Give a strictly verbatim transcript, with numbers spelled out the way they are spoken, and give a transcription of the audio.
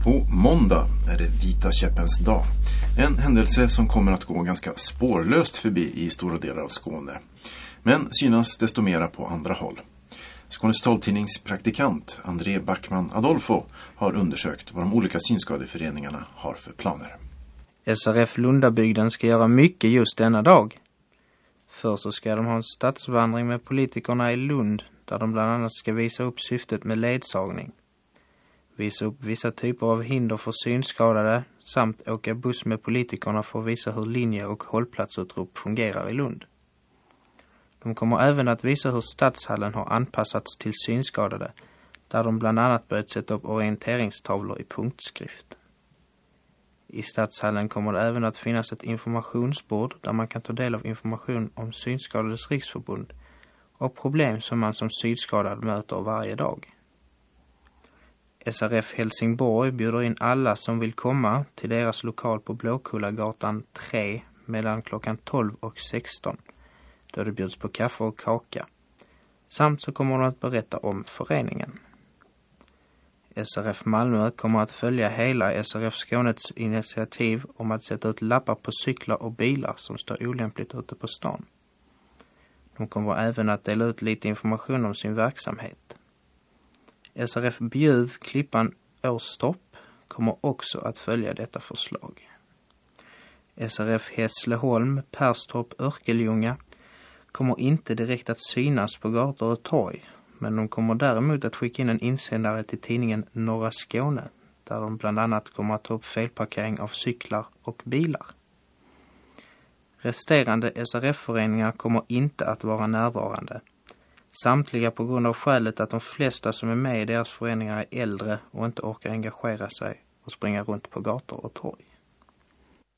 På måndag är det Vita käppens dag. En händelse som kommer att gå ganska spårlöst förbi i stora delar av Skåne. Men synas desto mera på andra håll. Skånes taltidningspraktikant André Backman Adolfo har undersökt vad de olika synskadeföreningarna har för planer. S R F Lundabygden ska göra mycket just denna dag. Först så ska de ha en stadsvandring med politikerna i Lund där de bland annat ska visa upp syftet med ledsagning. Visa upp vissa typer av hinder för synskadade samt åka buss med politikerna för att visa hur linje- och hållplatsutrop fungerar i Lund. De kommer även att visa hur stadshallen har anpassats till synskadade där de bland annat börjat sätta upp orienteringstavlor i punktskrift. I stadshallen kommer det även att finnas ett informationsbord där man kan ta del av information om Synskadades riksförbund och problem som man som synskadad möter varje dag. S R F Helsingborg bjuder in alla som vill komma till deras lokal på Blåkullagatan tre mellan klockan tolv och sexton, då det bjuds på kaffe och kaka. Samt så kommer de att berätta om föreningen. S R F Malmö kommer att följa hela S R F Skånets initiativ om att sätta ut lappar på cyklar och bilar som står olämpligt ute på stan. De kommer även att dela ut lite information om sin verksamhet. S R F Bjuv, Klippan, Åstorp kommer också att följa detta förslag. S R F Hässleholm, Perstorp, Örkeljunga kommer inte direkt att synas på gator och torg, men de kommer däremot att skicka in en insändare till tidningen Norra Skåne där de bland annat kommer att ta upp felparkering av cyklar och bilar. Resterande S R F-föreningar kommer inte att vara närvarande. Samtliga på grund av skälet att de flesta som är med i deras föreningar är äldre och inte orkar engagera sig och springa runt på gator och torg.